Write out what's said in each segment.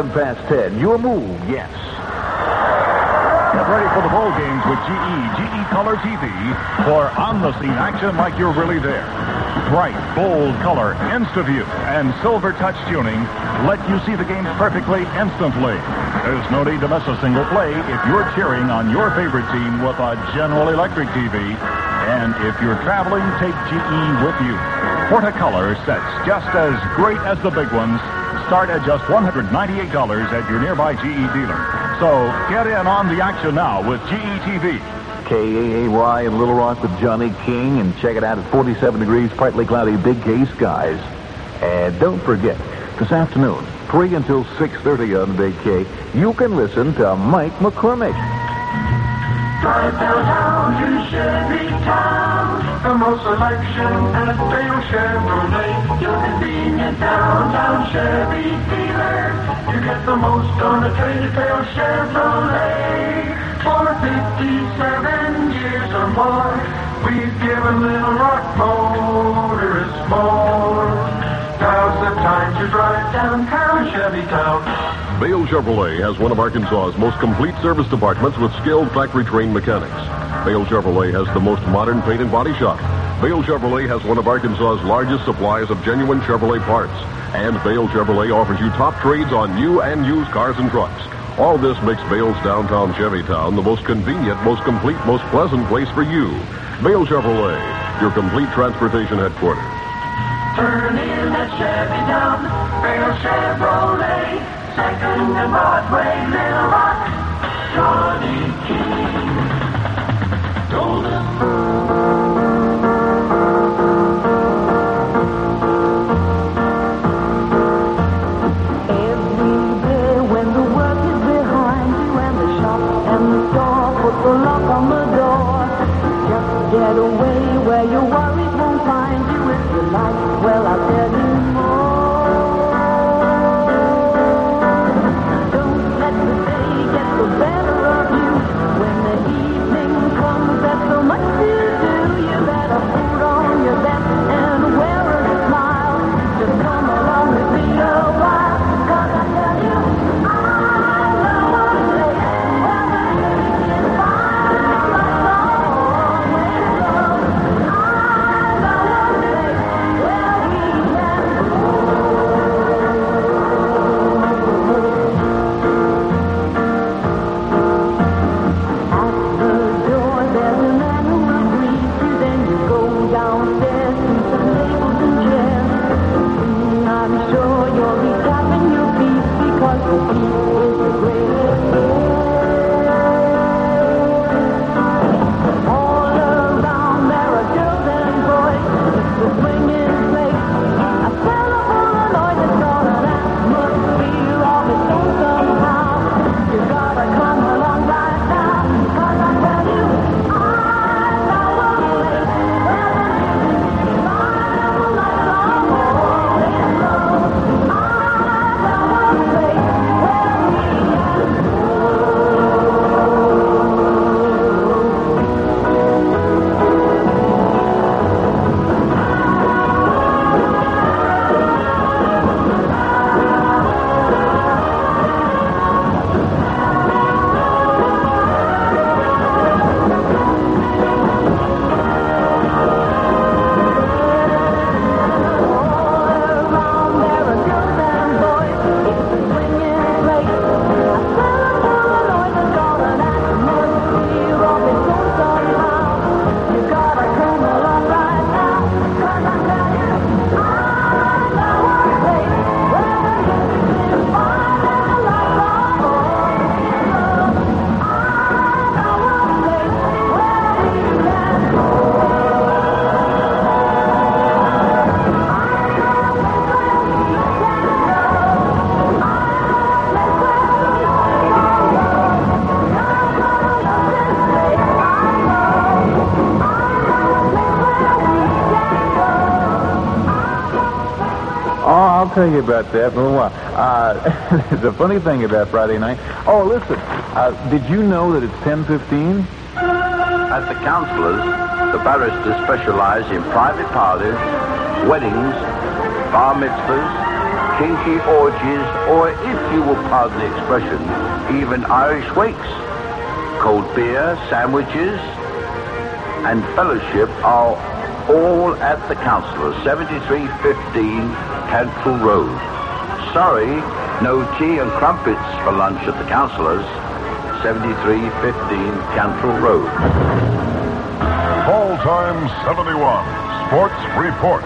past 10. Your move, yes. Get ready for the bowl games with GE Color TV for on-the-scene action like you're really there. Bright, bold color, Insta-View, and Silver Touch tuning let you see the games perfectly instantly. There's no need to miss a single play if you're cheering on your favorite team with a General Electric TV. And if you're traveling, take GE with you. Portacolor sets just as great as the big ones start at just $198 at your nearby GE dealer. So get in on the action now with GE TV. KAAY in Little Rock with Johnny King, and check it out at 47 degrees, partly cloudy, Big K skies. And don't forget, this afternoon, 3 until 6:30 on Big K, you can listen to Mike McCormick. Drive downtown to Chevy Town. The most selection at Dale Chevrolet. Your convenient downtown Chevy dealer. You get the most on a trade at Dale Chevrolet. For 57 years or more, we've given Little Rock motorists more. Now's the time to drive downtown Chevy Town. Bale Chevrolet has one of Arkansas's most complete service departments with skilled factory-trained mechanics. Bale Chevrolet has the most modern paint and body shop. Bale Chevrolet has one of Arkansas's largest supplies of genuine Chevrolet parts. And Bale Chevrolet offers you top trades on new and used cars and trucks. All this makes Bale's downtown Chevy Town the most convenient, most complete, most pleasant place for you. Bale Chevrolet, your complete transportation headquarters. Turn in at Chevy Town, Bale Chevrolet. Second and Broadway, Little Rock, Johnny King, Golden. Every day when the work is behind you and the shop and the store put the lock on the door, just get away where your worries won't find you. If you like, well, I'll tell you more. I'll tell you about that in a little while. There's a funny thing about Friday night. Oh, listen, did you know that it's 10:15? At the Counselors, the barristers specialize in private parties, weddings, bar mitzvahs, kinky orgies, or if you will pardon the expression, even Irish wakes. Cold beer, sandwiches, and fellowship are all at the Counselors, 7315 Cantrell Road. Sorry, no tea and crumpets for lunch at the Counselors, 7315 Cantrell Road. Ball time 71. Sports Report.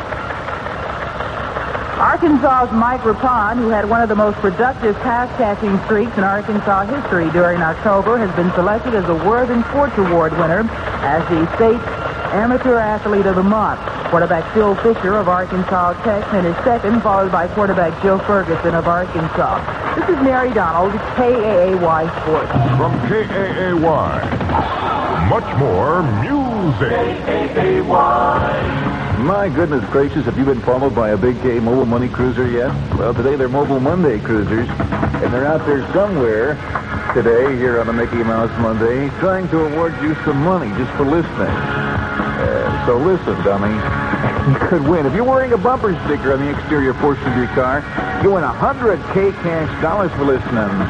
Arkansas's Mike Rapon, who had one of the most productive pass-catching streaks in Arkansas history during October, has been selected as the Worthen Sports Award winner as the state amateur athlete of the month. Quarterback Phil Fisher of Arkansas Tech finished second, followed by quarterback Joe Ferguson of Arkansas. This is Mary Donald, KAAY Sports. From KAAY, much more music. KAAY. My goodness gracious, have you been followed by a Big K Mobile Money Cruiser yet? Well, today they're Mobile Monday Cruisers, and they're out there somewhere today here on a Mickey Mouse Monday trying to award you some money just for listening. So listen, dummy. You could win. If you're wearing a bumper sticker on the exterior portion of your car, you win $100K cash dollars for listening.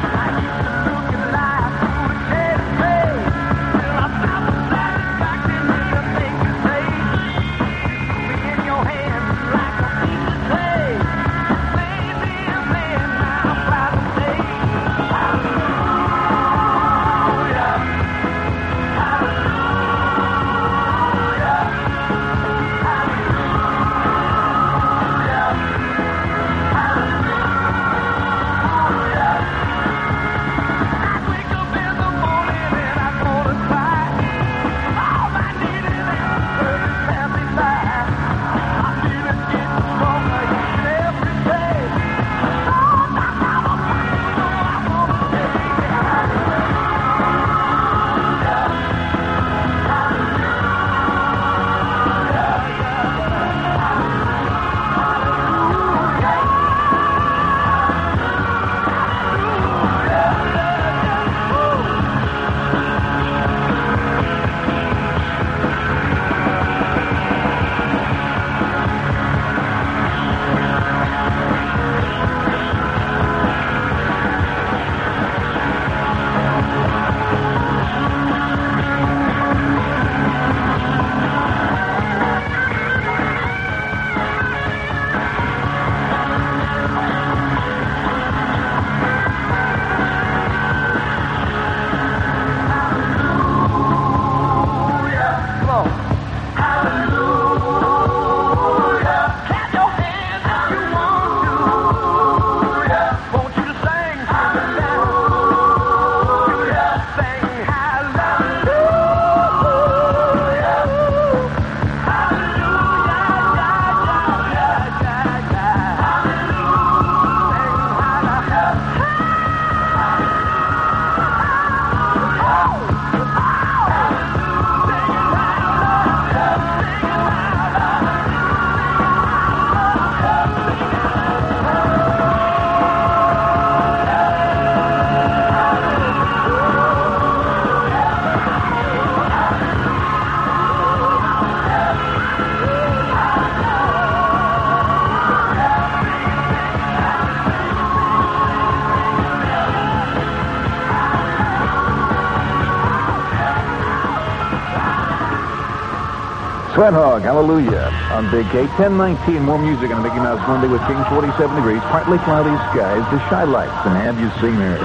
Sweat Hog, Hallelujah, on Big K. 10:19, more music on Mickey Mouse Monday with King. 47 degrees, partly cloudy skies, the Shy Lights, and Have You Seen Her?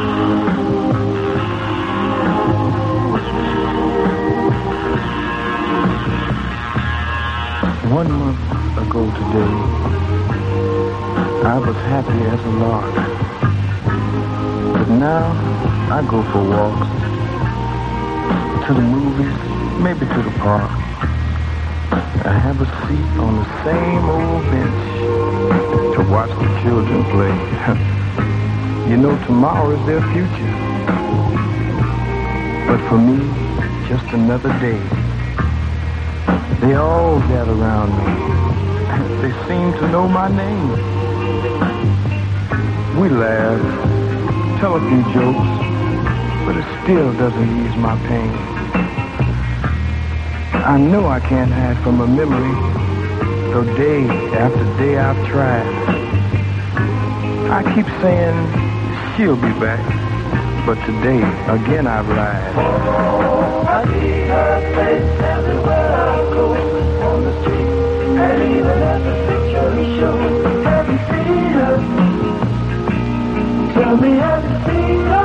One month ago today, I was happy as a lark. But now, I go for walks, to the movies, maybe to the park. I have a seat on the same old bench to watch the children play. You know, tomorrow is their future. But for me, just another day. They all gather around me. They seem to know my name. We laugh, tell a few jokes, but it still doesn't ease my pain. I know I can't hide from a memory, though day after day I've tried. I keep saying she'll be back, but today, again I've lied. I see her face everywhere I go, on the street, and even at the picture show. Have you seen her? Tell me, have you seen her?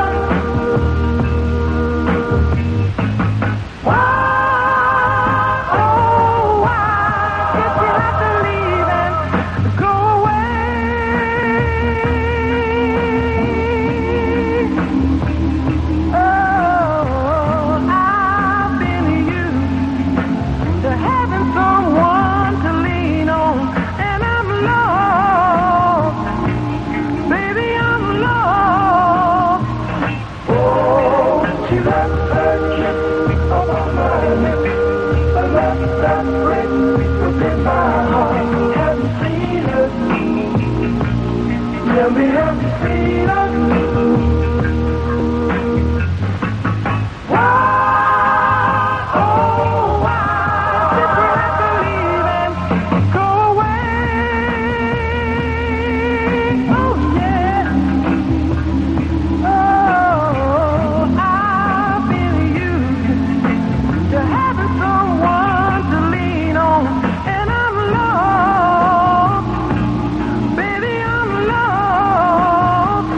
Why, oh, why did you have to leave and go away? Oh, I've been used to having someone to lean on, and I'm lost. Baby, I'm lost. Oh, she left her kiss upon my lips, a left that breaks within my heart. Have you seen her? Tell me, have you seen her? Why, oh, why did you have to leave and go away? Oh, yeah. Oh, I've been used to having someone to lean on, and I'm lost. Baby, I'm lost.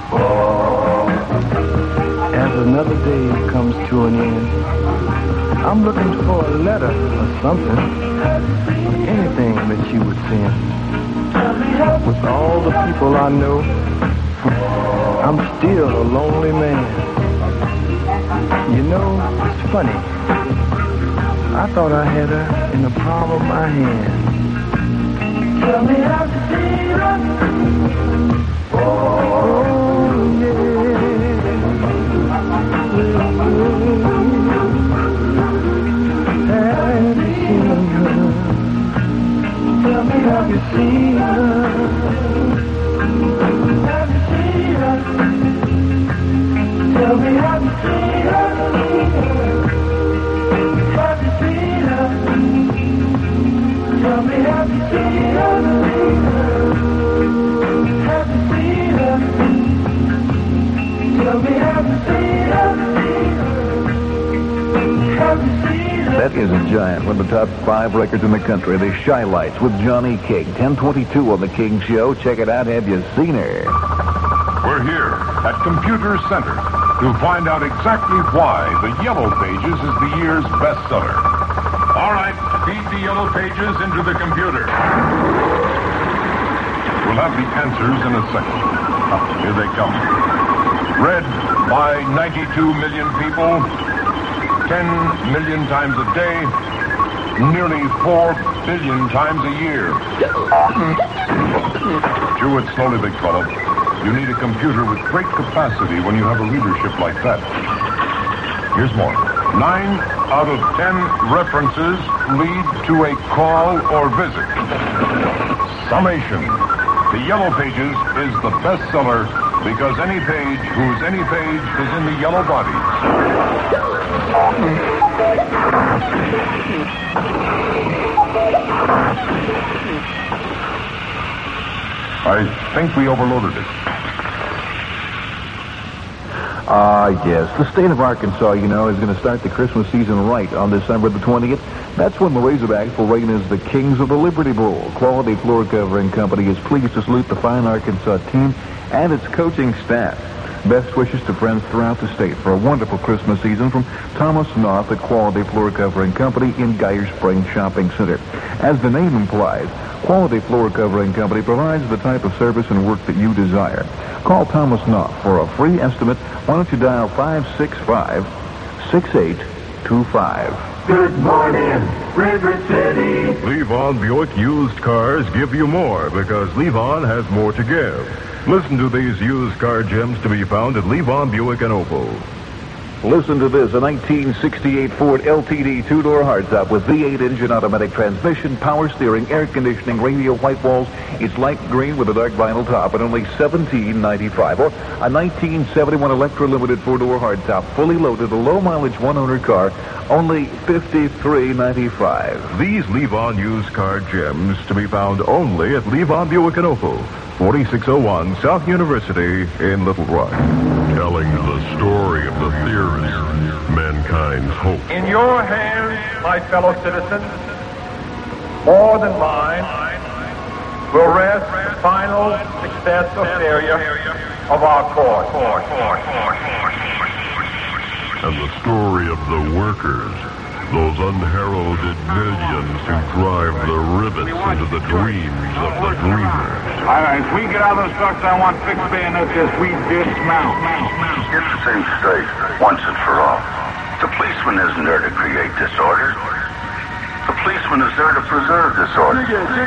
As another day comes to an end, I'm looking for a letter or something, anything that you would send. With all the people I know, I'm still a lonely man. You know, it's funny. I thought I had her in the palm of my hand. Tell me, have you seen her? Oh, yeah. Have you seen her? Tell me, have you seen her? Have you seen her? Tell me, have you seen her? Have you seen her? Tell me, have you seen her? Have you seen her? Tell me, have you seen her? Have you seen her? That is a giant. One of the top 5 records in the country. The Shy Lights with Johnny King. 10:22 on the King Show. Check it out. Have you seen her? We're here at Computer Center to find out exactly why the Yellow Pages is the year's bestseller. All right, feed the Yellow Pages into the computer. We'll have the answers in a second. Here they come. Read by 92 million people, 10 million times a day, nearly 4 billion times a year. Chew it slowly, big fellow. You need a computer with great capacity when you have a readership like that. Here's more. 9 out of 10 references lead to a call or visit. Summation. The Yellow Pages is the bestseller because any page whose any page is in the yellow body. I think we overloaded it. Yes. The state of Arkansas, you know, is going to start the Christmas season right on December the 20th. That's when the Razorbacks will reign as the kings of the Liberty Bowl. Quality Floor Covering Company is pleased to salute the fine Arkansas team and its coaching staff. Best wishes to friends throughout the state for a wonderful Christmas season from Thomas Knopf at Quality Floor Covering Company in Geyer Spring Shopping Center. As the name implies, Quality Floor Covering Company provides the type of service and work that you desire. Call Thomas Knopf for a free estimate. Why don't you dial 565-6825. Good morning, River City. Levon Buick used cars give you more because Levon has more to give. Listen to these used car gems to be found at Levon Buick and Opel. Listen to this, a 1968 Ford LTD two-door hardtop with V8 engine, automatic transmission, power steering, air conditioning, radio white walls. It's light green with a dark vinyl top at only $17.95. Or a 1971 Electra Limited four-door hardtop, fully loaded, a low-mileage one-owner car, only $53.95. These Levon used car gems to be found only at Levon Buick and Opel. 4601 South University in Little Rock. Telling the story of the theorist, mankind's hope. In your hands, my fellow citizens, more than mine, will rest the final success or failure of our course. And the story of the workers, those unheralded millions who drive the rivets into the dreams of the dreamers. All right, if we get out of those trucks, I want fixed bayonets as we dismount. Get the thing straight, once and for all. The policeman isn't there to create disorder. The policeman is there to preserve disorder.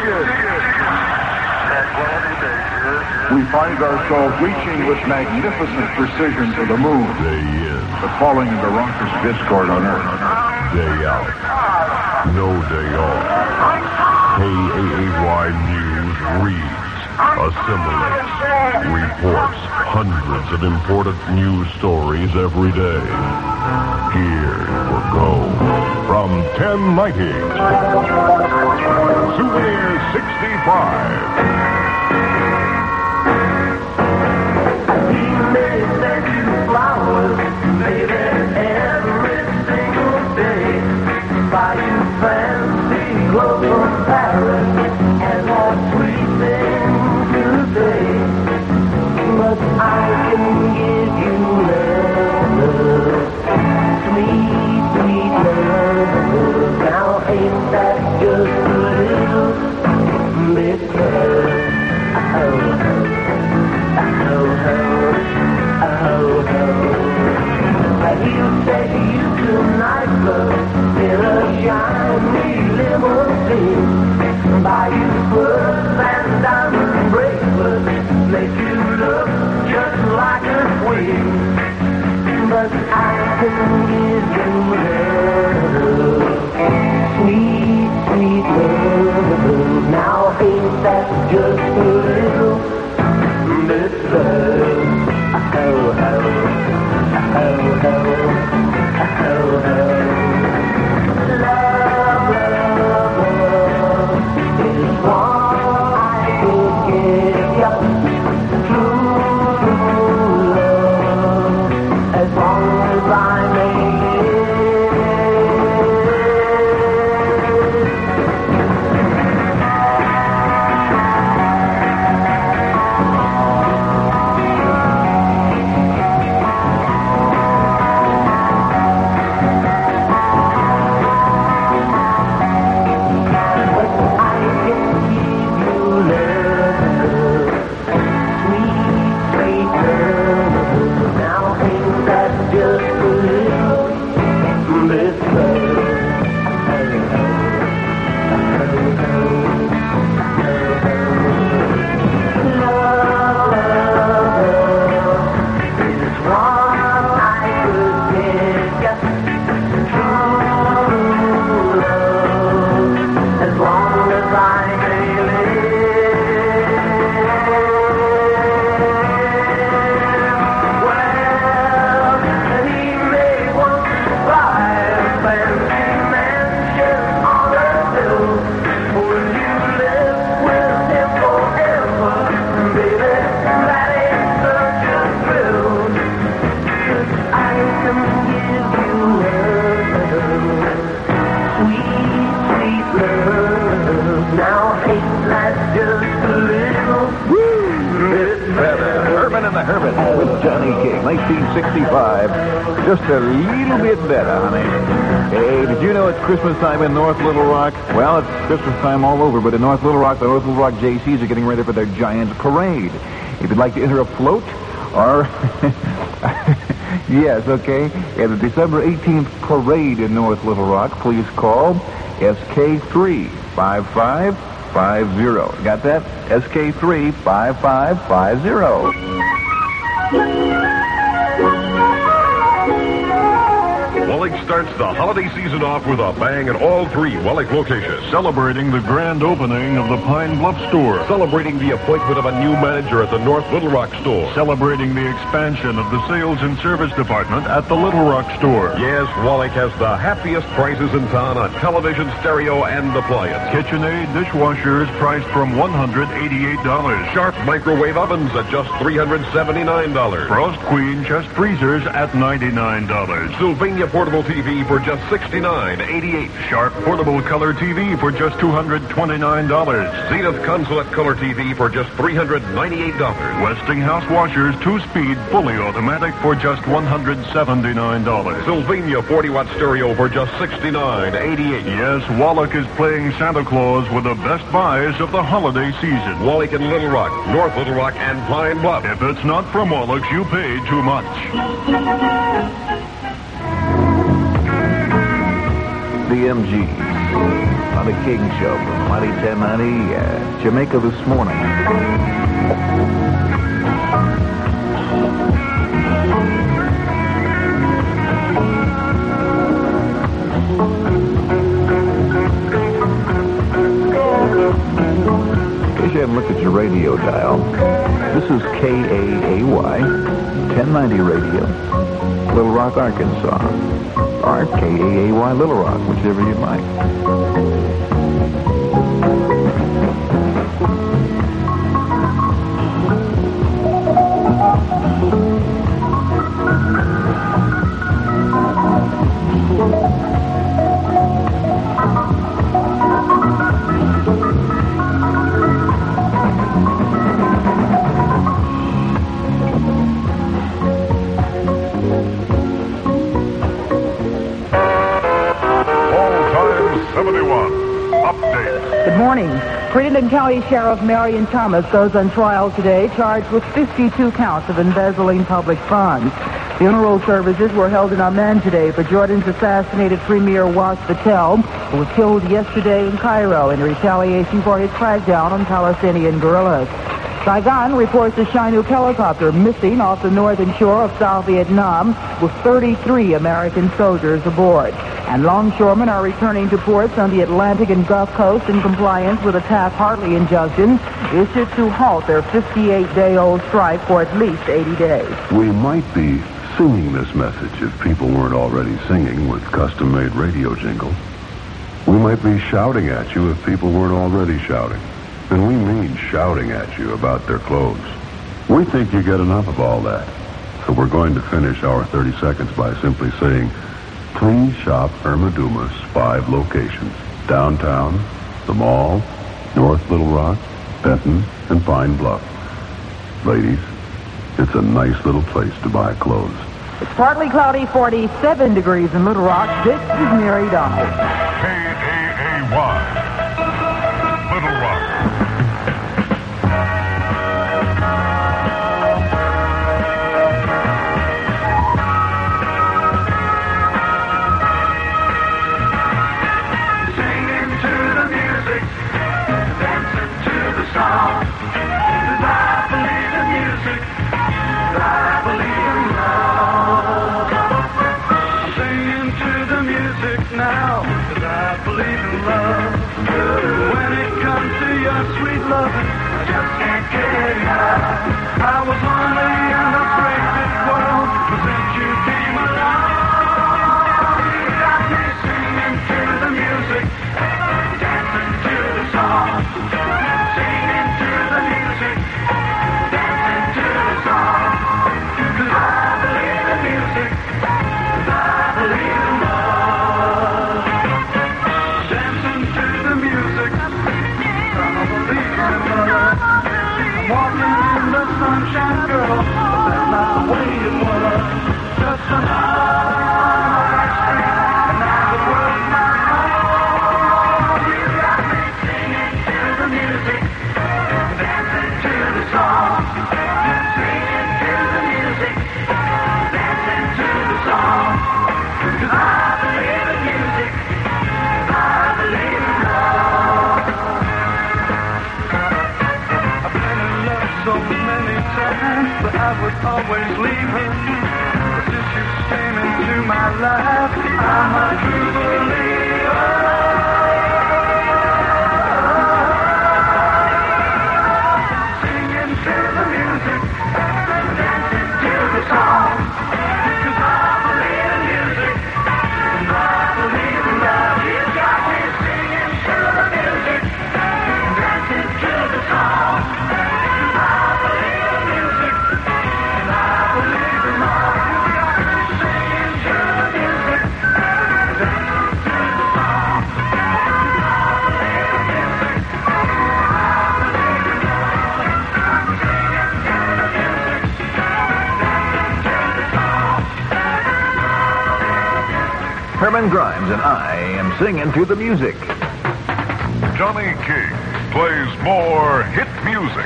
We find ourselves reaching with magnificent precision to the moon, Day in, but falling into raucous discord on Earth. day out, no day off. KAAY News reads, assimilates, reports hundreds of important news stories every day. Here we go. From 1090, Souvenir 65. With Johnny King, 1965. Just a little bit better, honey. Hey, did you know it's Christmas time in North Little Rock? Well, it's Christmas time all over, but in North Little Rock, the North Little Rock JCs are getting ready for their giant parade. If you'd like to enter a float, or... yes, okay. At the December 18th parade in North Little Rock, please call SK35550. Got that? SK35550. While starts the holiday season off with a bang at all 3 Wallach locations. Celebrating the grand opening of the Pine Bluff store. Celebrating the appointment of a new manager at the North Little Rock store. Celebrating the expansion of the sales and service department at the Little Rock store. Yes, Wallach has the happiest prices in town on television, stereo, and appliance. KitchenAid dishwashers priced from $188. Sharp microwave ovens at just $379. Frost Queen chest freezers at $99. Sylvania portable TV for just $69.88. Sharp portable color TV for just $229. Zenith Consulate color TV for just $398. Westinghouse washers 2-speed fully automatic for just $179. Sylvania 40-watt stereo for just $69.88. Yes, Wallach is playing Santa Claus with the best buys of the holiday season. Wallach in Little Rock, North Little Rock, and Pine Bluff. If it's not from Wallach's, you pay too much. The MGs on the King Show from Mighty 1090, Jamaica this morning. In case you haven't looked at your radio dial, this is KAAY 1090 Radio, Little Rock, Arkansas. Or KAAY Little Rock, whichever you'd like. Good morning. Crittenden County Sheriff Marion Thomas goes on trial today, charged with 52 counts of embezzling public funds. Funeral services were held in Amman today for Jordan's assassinated Premier Was Patel, who was killed yesterday in Cairo in retaliation for his crackdown on Palestinian guerrillas. Saigon reports a Chinook helicopter missing off the northern shore of South Vietnam with 33 American soldiers aboard. And longshoremen are returning to ports on the Atlantic and Gulf Coast in compliance with a Taft-Hartley injunction issued to halt their 58-day-old strike for at least 80 days. We might be singing this message if people weren't already singing with custom-made radio jingles. We might be shouting at you if people weren't already shouting. And we mean shouting at you about their clothes. We think you get enough of all that. So we're going to finish our 30 seconds by simply saying, please shop Irma Dumas' 5 locations. Downtown, the mall, North Little Rock, Benton, and Pine Bluff. Ladies, it's a nice little place to buy clothes. It's partly cloudy, 47 degrees in Little Rock. This is Mary Donald. KAAY. Little Rock. Sweet loving, I just can't get enough. I was lonely and afraid this world, but since you came along, you got me singing to the music, dancing to the song, singing to the music, dancing to the song. 'Cause I believe in music, 'cause I believe in love. Dancing to the music. I'm walking in the sunshine, girl, but that's not the way it was. Just another street, and now the world's my home. You got me singing to the music, dancing to the song, singing to the music, dancing to the song. 'Cause I believe in music, 'cause I believe in love. So many times, but I would always leave her. But since you came into my life, I'm a true believer. Singing to the music, dancing to the song. 'Cause I believe in music, and I believe in love. You got me singing to the music, dancing to the song. 'Cause I believe in music, and I believe in love. You got me singing to the music, dancing to the song. 'Cause I believe in music, and I believe in love. I'm singing to the music, dancing to the song. Herman Grimes and I am singing to the music. Johnny King plays more hit music.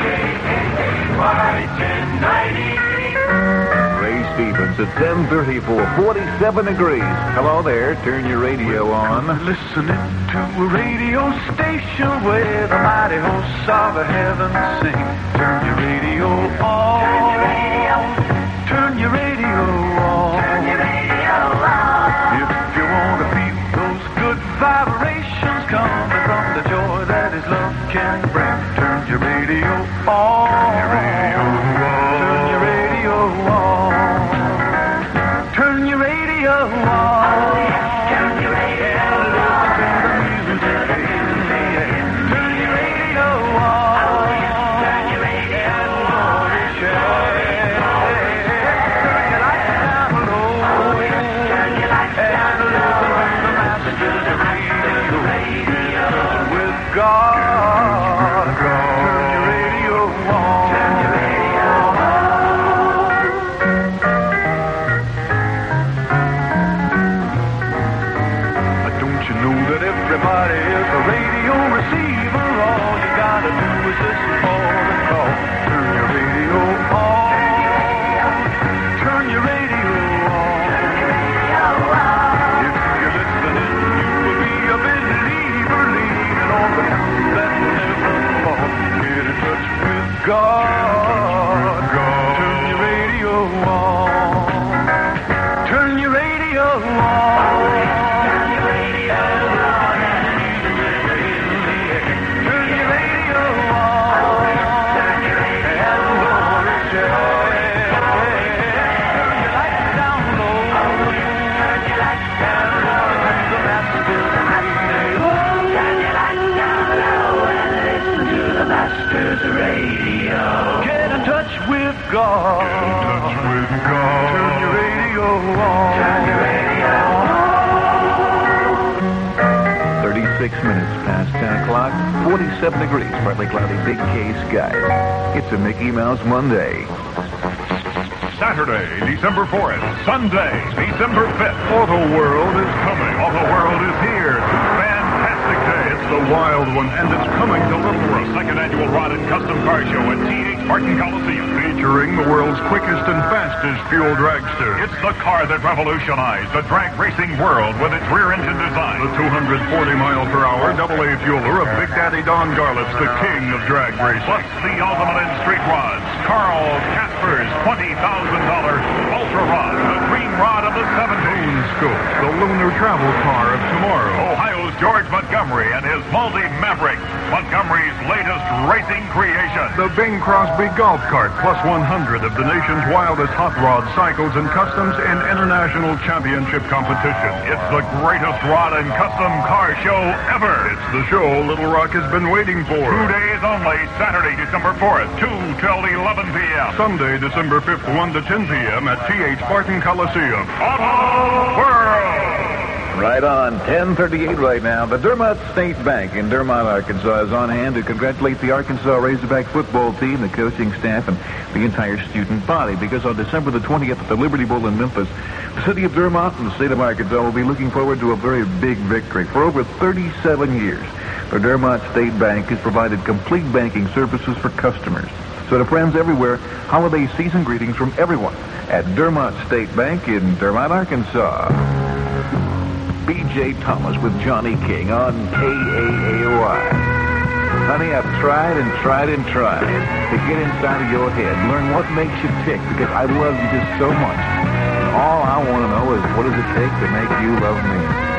Ray Stevens at 10:30 for 47 degrees. Hello there. Turn your radio on. Listening to a radio station where the mighty hosts of the heavens sing. Turn your radio on. Turn your radio on. Turn your radio on. Turn your radio on. If you want to feel those good vibrations coming from the joy that His love can bring, turn your radio on. Turn your radio on. Turn your radio on. Turn your radio on. Oh, yes. Turn your radio on. Turn the music in the air. Turn your radio on. Oh, yes. Turn your radio on. Turn your lights down low. Oh, yes. Turn your lights down low. And the master to the radio. With God. Turn your radio on. Turn your radio on. Don't you know that everybody is a radio receiver? All you gotta do is listen for the call. Turn your radio on. Turn your radio on. If you're listening, you will be a believer, leaning on the house that will never fall. Get in touch with God. Turn your radio on. Turn your radio on. Turn your radio on. Turn your radio on. Turn your radio on. Turn your lights down low. Turn your lights down low. The master to the radio. Turn your lights down low and listen to the master's radio. Get in touch with God. Get in touch with God. Turn your radio on. Turn your radio on. 36 minutes past 10 o'clock, 47 degrees, partly cloudy, big K skies. It's a Mickey Mouse Monday. Saturday, December 4th. Sunday, December 5th. Auto World is coming. Auto World is here. Fantastic day. It's the wild one, and it's coming to Little Rock. Second annual Rod and Custom Car Show at T.H. Martin Coliseum. Featuring the world's quickest and fastest fuel dragster. It's the car that revolutionized the drag racing world with its rear-engine design. The 240-mile-per-hour AA fueler of Big Daddy Don Garlitz, the king of drag racing. Plus the ultimate in street rods. Carl Casper's $20,000 Ultra Rod, the dream rod of the 70s. Moonscope, the lunar travel car of tomorrow. Ohio's George Montgomery and his multi-Maverick, Montgomery's latest racing creation. The Bing Crosby golf cart, plus 100 of the nation's wildest hot rod cycles and customs in international championship competition. It's the greatest rod and custom car show ever. It's the show Little Rock has been waiting for. 2 days only, Saturday, December 4th, 2 till 11 p.m. Sunday, December 5th, 1 to 10 p.m. at T.H. Barton Coliseum. Auto World! Right on, 10:38 right now. The Dermott State Bank in Dermott, Arkansas is on hand to congratulate the Arkansas Razorback football team, the coaching staff, and the entire student body, because on December the 20th at the Liberty Bowl in Memphis, the city of Dermott and the state of Arkansas will be looking forward to a very big victory. For over 37 years, the Dermott State Bank has provided complete banking services for customers. So to friends everywhere, holiday season greetings from everyone at Dermott State Bank in Dermott, Arkansas. B.J. Thomas with Johnny King on KAAY. Honey, I've tried and tried and tried to get inside of your head, learn what makes you tick, because I love you just so much. all I want to know is what does it take to make you love me?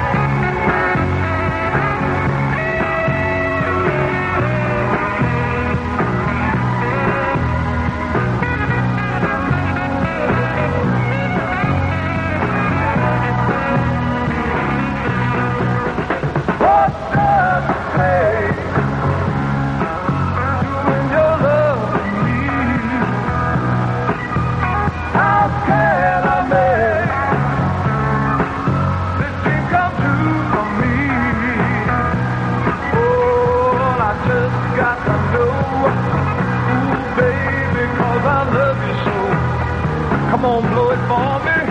Come on, blow it for me.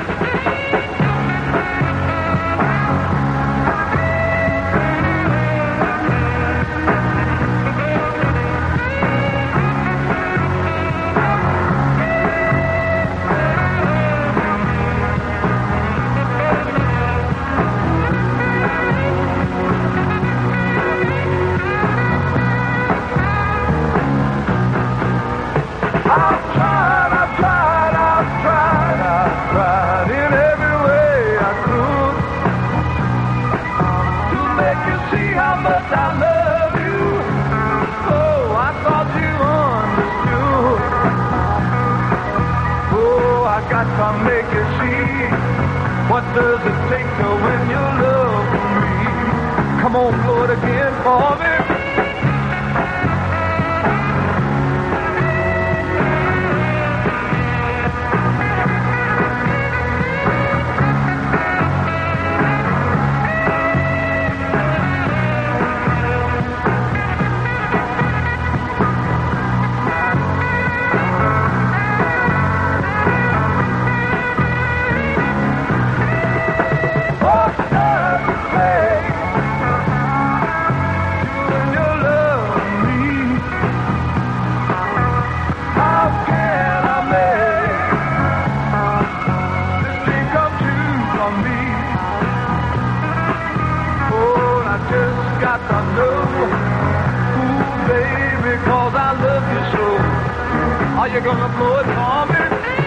Got to make you see what does it take to win your love for me. Come on, blow it again for me. Are you gonna blow it for me?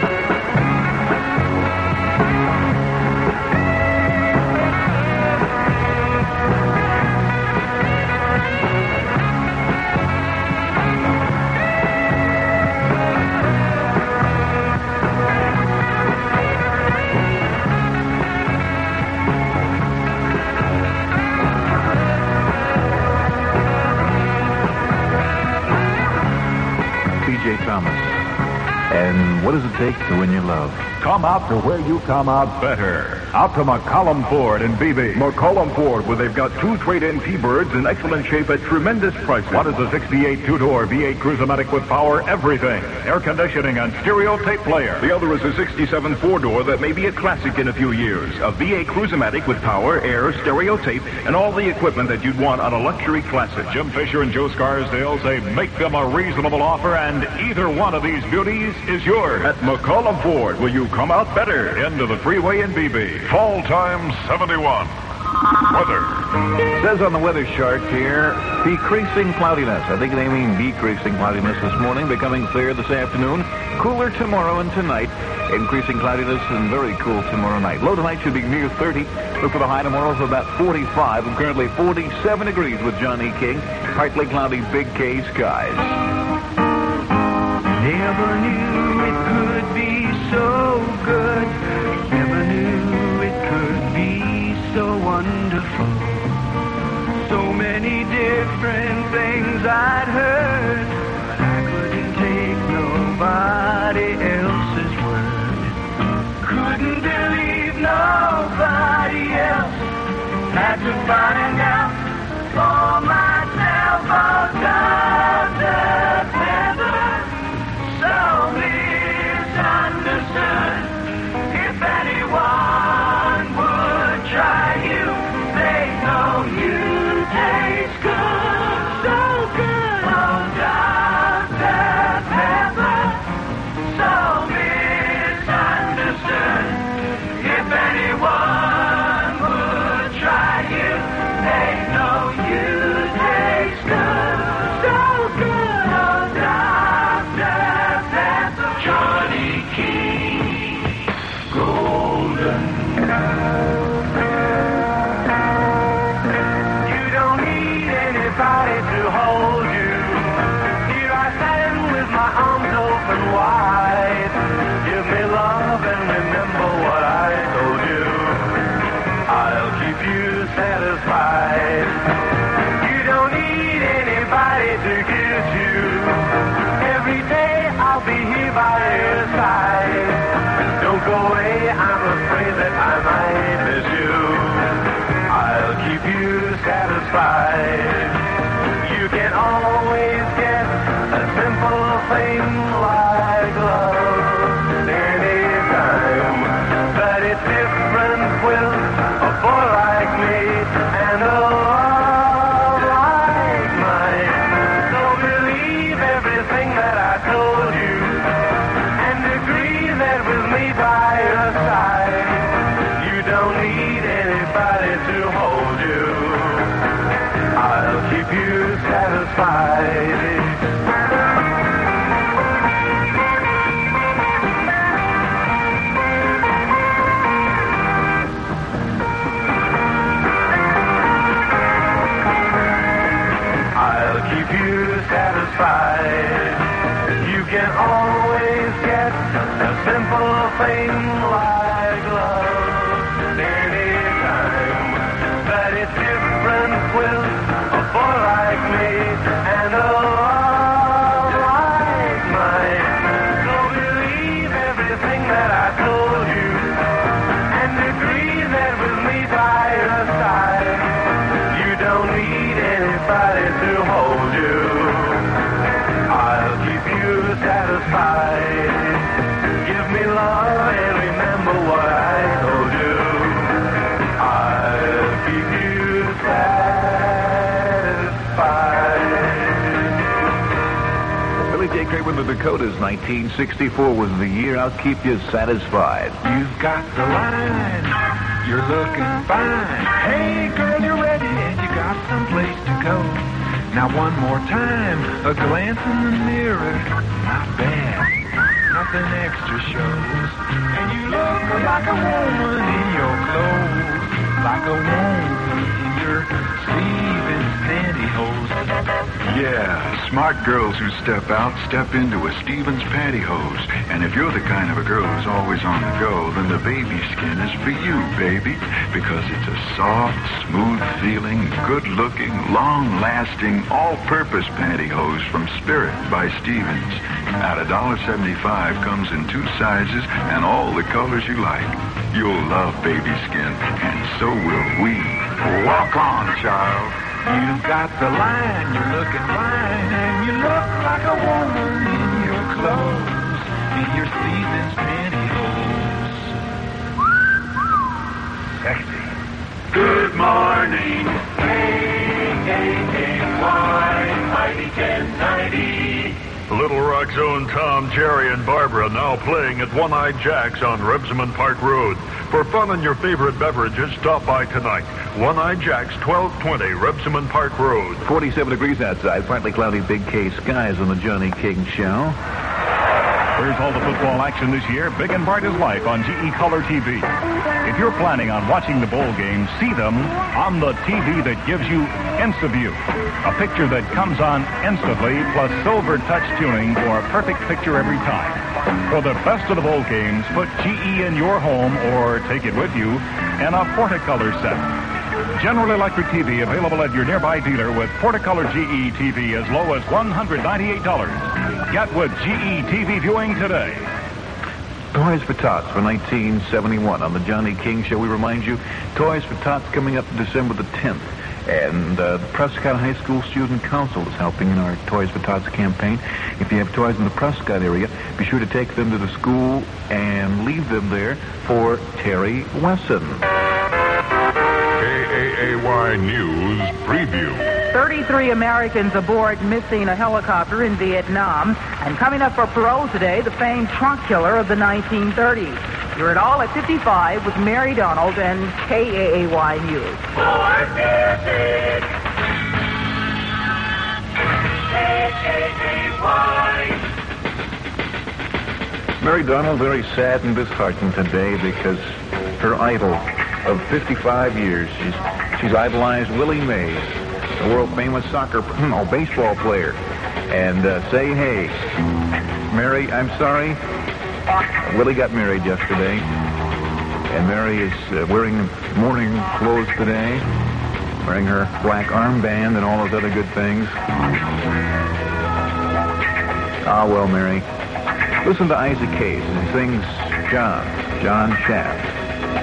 P.J. Thomas. And what does it take to win your love? Come out to where you come out better. Out to McCollum Ford in BB. McCollum Ford, where they've got 2 trade-in T-Birds in excellent shape at tremendous prices. One is a 68 two-door V8 Cruisomatic with power everything, air conditioning, and stereo tape player. The other is a 67 four-door that may be a classic in a few years. A V8 Cruisomatic with power, air, stereo tape, and all the equipment that you'd want on a luxury classic. Jim Fisher and Joe Scarsdale say make them a reasonable offer, and either one of these beauties is yours. At McCollum Ford, will you come out better? Into the freeway in BB. Fall time 71. Weather. Says on the weather chart here, decreasing cloudiness. I think they mean decreasing cloudiness this morning, becoming clear this afternoon. Cooler tomorrow and tonight. Increasing cloudiness and very cool tomorrow night. Low tonight should be near 30. Look for the high tomorrow of about 45. And currently 47 degrees with Johnny King. Partly cloudy, big K skies. Never knew it could be so good. Never knew it could be so wonderful. So many different things I'd heard, but I couldn't take nobody else's word. Couldn't believe nobody else. Had to find out for myself. Oh, Dr. Pepper, so misunderstood. If anyone would try you, they know you taste good, so good. Oh, Dr. Pepper, so misunderstood. If anyone would try you, they know you taste good, so good. don't go away, I'm afraid that I might miss you. I'll keep you satisfied. You can always get a simple thing like love anytime. But it's different with a boy like me and a love like mine. So believe everything that I told you and agree that with me by your side, you don't need anybody to hold you. I'll keep you satisfied. I'll keep you satisfied. You can always get a simple thing like love anytime. But it's different with a boy like me and a love like mine. So believe everything that I told you and agree that with me by your side, you don't need anybody to hold you. I'll keep you satisfied. Give me love and remember what I told you. I'll keep you satisfied. Billy J. Craven, The Dakotas, 1964 was the year. I'll keep you satisfied. You've got the line, you're looking fine. Hey, girl, you're ready and you got someplace to go. Now one more time, a glance in the mirror, not bad, nothing extra shows. And you look like a woman in your clothes, like a woman in your Stevens pantyhose. Yeah, smart girls who step out step into a Stevens pantyhose. And if you're the kind of a girl who's always on the go, then the baby skin is for you, baby. Because it's a soft, smooth-feeling, good-looking, long-lasting, all-purpose pantyhose from Spirit by Stevens. At $1.75 comes in 2 sizes and all the colors you like. You'll love baby skin, and so will we. Walk on, child. You've got the line, you're looking fine, and you look like a woman in your clothes, in your Stevens pantyhose. Sexy. Good morning. K-A-K-Y, Mighty 1090. Little Rock's own Tom, Jerry, and Barbara now playing at One-Eyed Jack's on Rebsamen Park Road. For fun and your favorite beverages, stop by tonight. One-Eyed Jack's, 1220 Rebsamen Park Road. 47 degrees outside, partly cloudy Big K skies on the Johnny King Show. Here's all the football action this year, big and bright as life on GE Color TV. If you're planning on watching the bowl games, see them on the TV that gives you InstaView, a picture that comes on instantly, plus silver touch tuning for a perfect picture every time. For the best of the bowl games, put GE in your home or take it with you in a Portacolor set. General Electric TV available at your nearby dealer with Portacolor GE TV as low as $198. Get with GE TV viewing today. Toys for Tots for 1971 on the Johnny King Show. We remind you, Toys for Tots coming up December the 10th. And the Prescott High School Student Council is helping in our Toys for Tots campaign. If you have toys in the Prescott area, be sure to take them to the school and leave them there for Terry Wesson. KAAY News Preview. 33 Americans aboard missing a helicopter in Vietnam. And coming up for parole today, the famed trunk killer of the 1930s. You're at all at 55 with Mary Donald and KAAY News. More music. KAAY. Mary Donald very sad and disheartened today because her idol of 55 years, she's idolized Willie Mays, the world-famous baseball player. And say hey. Mary, I'm sorry. Willie got married yesterday. And Mary is wearing mourning clothes today, wearing her black armband and all those other good things. Ah, well, Mary. Listen to Isaac Hayes as he sings John Shaft.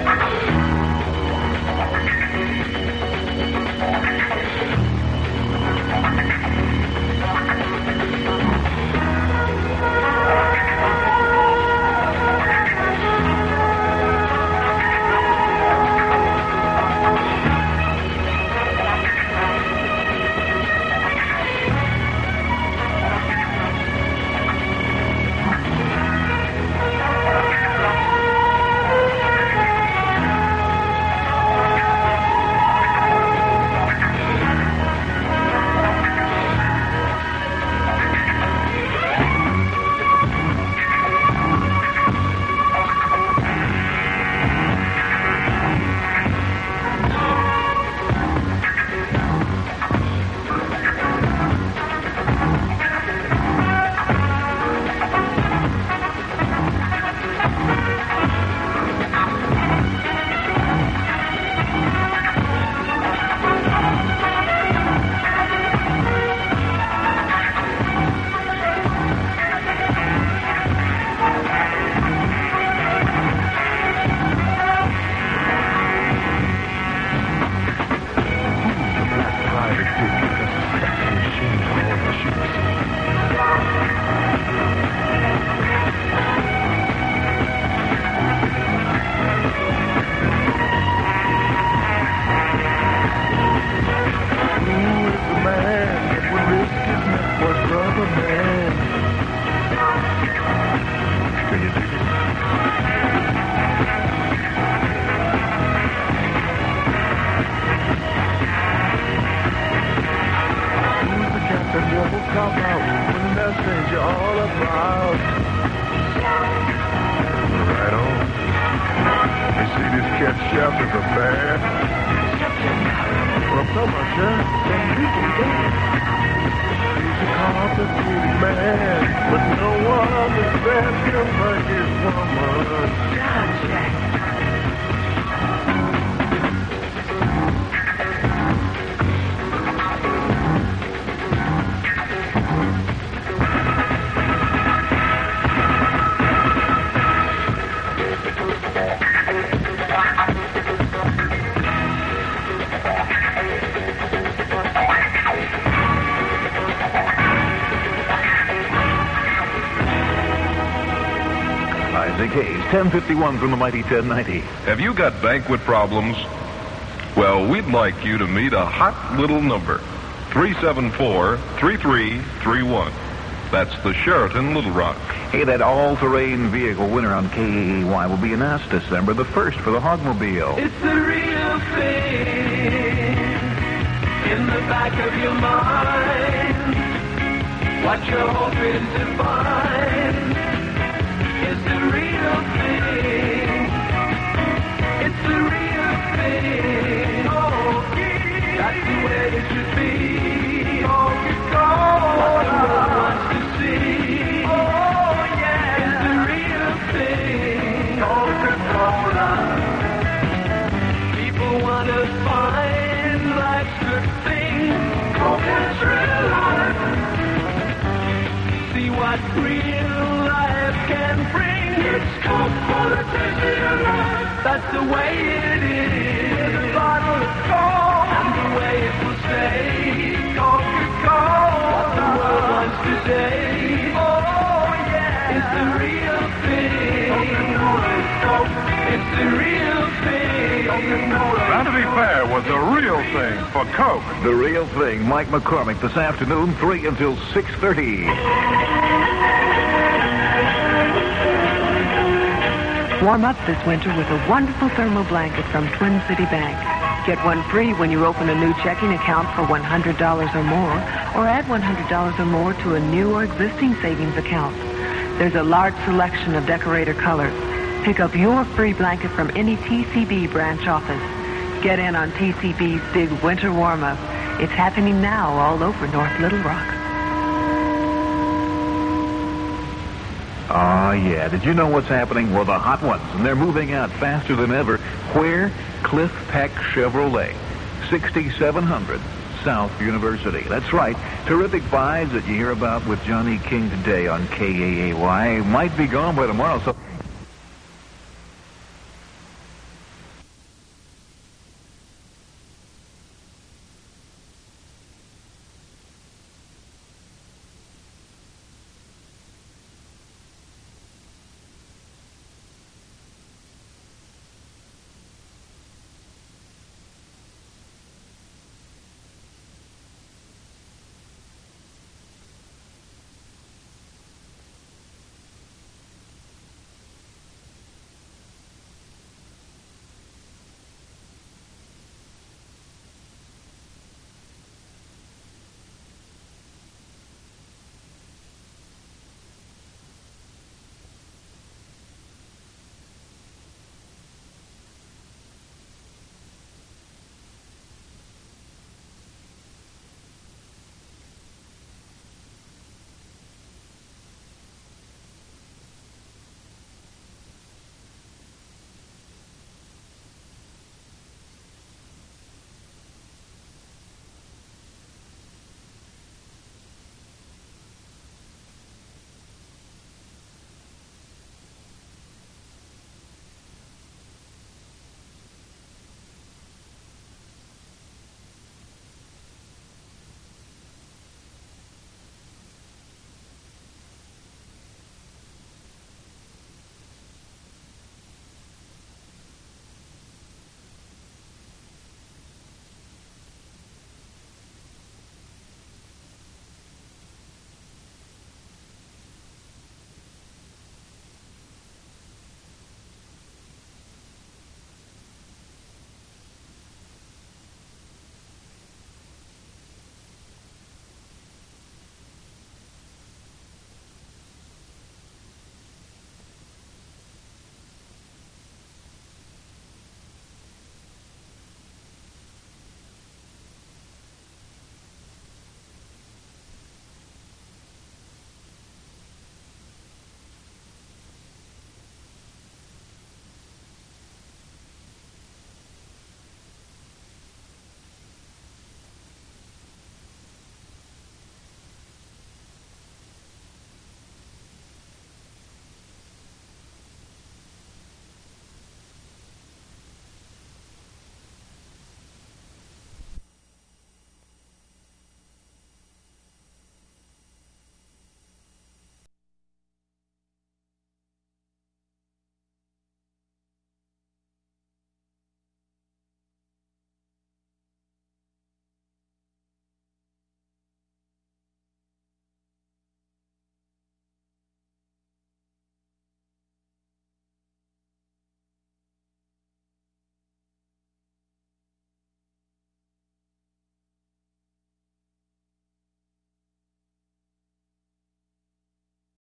Isaac Hayes, 1051 from the mighty 1090. Have you got banquet problems? Well, we'd like you to meet a hot little number, 374-3331. That's the Sheraton Little Rock. Hey, that all-terrain vehicle winner on KAAY will be announced December the 1st for the Hogmobile. It's the real thing in the back of your mind. What you're hoping to find is the real thing. It's the real thing. Oh, yeah. That's the way it should be. Oh, you go. What the world wants to see. Oh, yeah. It's the real thing. Coca-Cola. People want to find life's good thing. Coca-Cola. See what real life can bring. It's Coke for the taste of your life. That's the way it is. The bottle of Coke and the way it will stay. Coca-Cola. What the world wants today. Oh yeah, it's the real thing. Coca-Cola is Coke. It's the real thing. Coca-Cola. Vanity Fair was the real thing for Coke. The real thing. Mike McCormick this afternoon, 3 until 6:30. Warm up this winter with a wonderful thermal blanket from Twin City Bank. Get one free when you open a new checking account for $100 or more, or add $100 or more to a new or existing savings account. There's a large selection of decorator colors. Pick up your free blanket from any TCB branch office. Get in on TCB's big winter warm-up. It's happening now all over North Little Rock. Oh, yeah. Did you know what's happening? Well, the hot ones, and they're moving out faster than ever. Where? Cliff Peck Chevrolet, 6700 South University. That's right. Terrific buys that you hear about with Johnny King today on KAAY might be gone by tomorrow, so